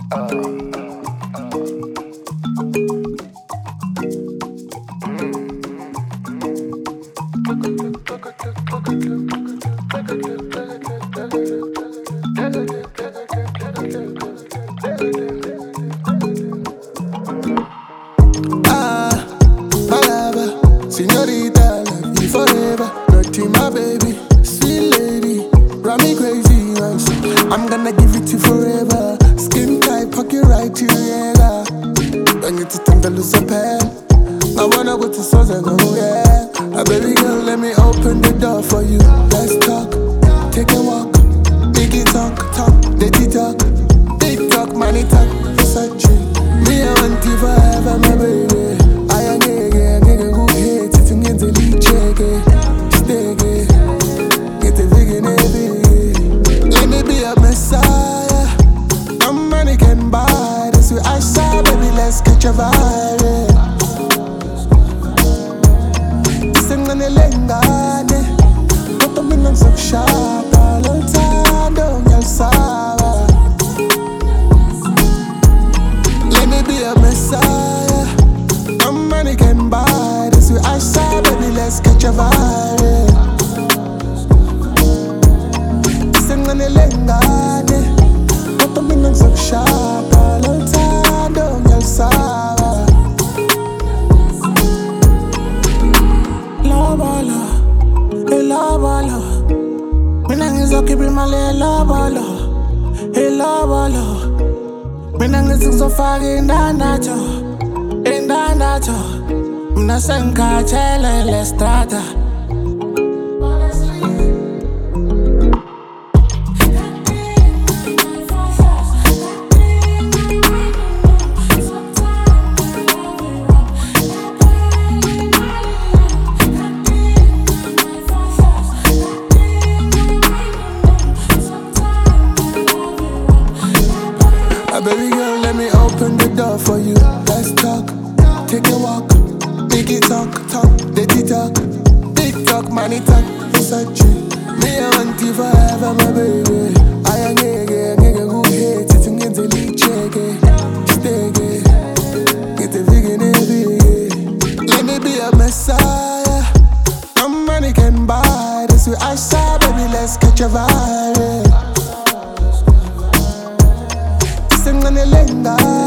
Señorita, love you forever. Dirty, my baby, sweet lady, drive me crazy, man. I'm gonna give it to you forever. Skin tight, pocket right to yeah. Don't need to think to lose a pen. I wanna go to source and go, yeah. Baby girl, let me open the door for you. Let's talk, take a walk. Biggie talk, dirty talk. Big talk, money talk, such a me, I want you forever, my baby. I am nigga, who hates it, and get the lead check it. Stick it, get the big and heavy. Let me be a messiah. I'm money can buy this. We I saw, baby, let's catch a vibe. Isn't gonna lengane, but I'm in some sharp. All the time, don't you saw? Let me be a messiah. I'm money can buy this. We I saw, baby, let's catch a vibe. Isn't gonna lengane, but I'm in some sharp. All the time, don't you saw? La bala, minangiza kibimale la bala, la bala, minangiza kuzofaka indanacho, mina sengikhathele le strata. Baby girl, let me open the door for you. Let's talk, take a walk. Biggie talk, dirty talk. Big talk, money talk, such a me, I want you forever, my baby. I am nigga, who hates it, and get the lead check it. Stick it, get the big and heavy. Let me be a messiah. No money can buy this. We I saw, baby, let's catch a vibe. Sing on the lenga.